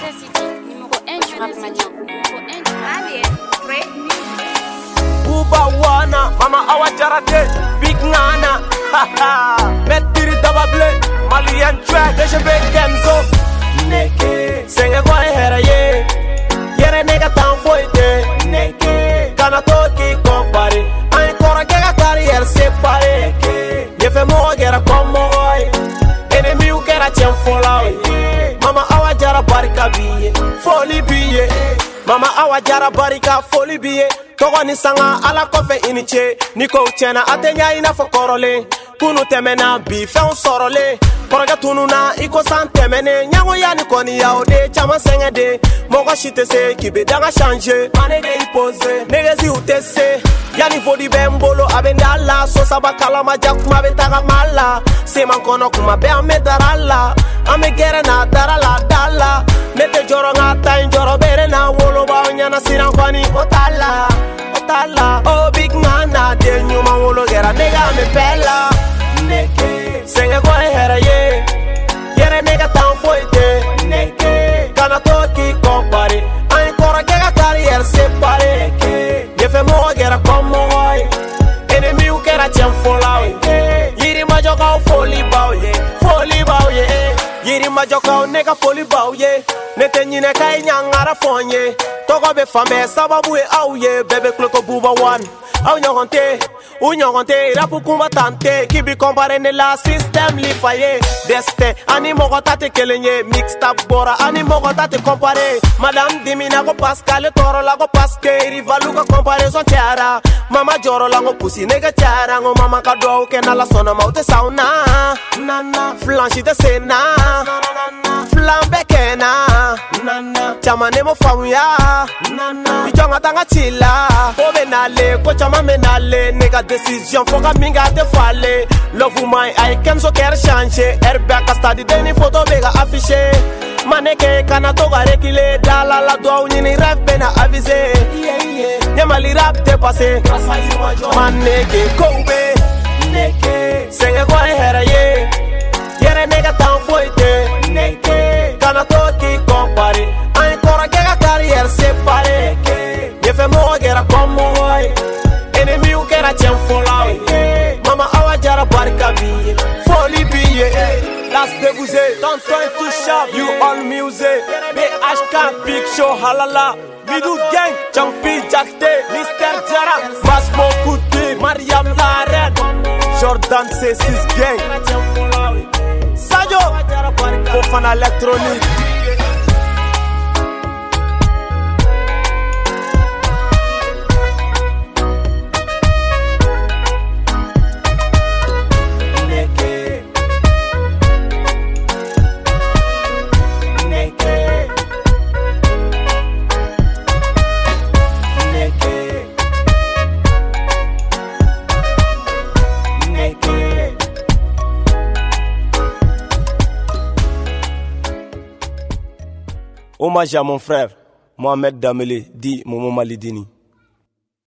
City, numéro 1 du rap malien. Uba wana, mama awa jarate, big nana, haha. Metiri dabable, Malian track, DGB Kenzo. Neke, senge kwa hera ye, yere nega tan foite. Neke, kana toki compare, ancora che la carrière séparée. Ye fe mo gera como oi, enemy u gera chen follow. Mama awa jara barika biye, foli biye. Mama awa jara barika foli biye. Togo ni sanga ala kofe iniche, niko uchena atenya ina fokorole. Kunu temena bi fen sorole. Koroga tununa iko san temene, nyango ya ni koni ya ode chama senge de. Mogo shite se kibe danga change, manege ipose, negezi utese. Yani vodi bembolo abendala, so sabakala majakuma betaga mala. Seman kono kuma be amedarala, amegere na darala dala. Nete joro ngata injoro bere na wolo ba onyana siran kwani otala. Otala, oh big nana, de nyuma wolo gera nega me bella. Neke, senge kwa hera ye, yere nega tan foite. Neke, kana toki compare, ancora che la carrière séparée. Ye fe mo gera como oi, enemy u gera chen follow. Yiri majoka foli bauye, foli bauye. Yiri majoka nega foli bauye. Nete nyine kai nyangara fonye. Togo be fame sababu e auye, bebe kloko buba one. Au nyongonte, rapu combatante. Kibi compare ne la système li faye. Destin, ani mogo tate kelenye. Mixtape bora, ani mogo tate compare. Madame Dimina go Pascal, toro la go paske. Rivalu go comparaison tiara. Mama joro la go pussy nega tiara. Ngo mama kado ke na la sona maute sauna. Nana, flanchi de sena. Flambe kena. Nana, chama nemo famuya. Nana, ijonga tanga chila. Obe nale, ko chama menale. Nega décision, foga minga te fale. Love woman, I can so care change. Airbag a stadi deni photo bega affiché. Maneke kana toga rekile. Dala la doa unyini rap bena avise. Nyamali rap te passe. Maneke koube. Neke, senge kwa hera ye. Yere nega tan foite. Neke, kana toki compare. Ancora che la carrière séparée. Ye fe mo gera como oi, enemy u gera chen follow. Mama awa jara barika biye, foli biye. Las debouze, tonton intouchable, you all music. BHK, Big Show, halala. Middle gang, Champi Jakte, Mr. Jara, Basmo Kuti, Mariam Laren, Jordan C6 gang. Sayo, Fofana Electronic. Hommage à mon frère, Mohamed Damele, dit Momo Malidini.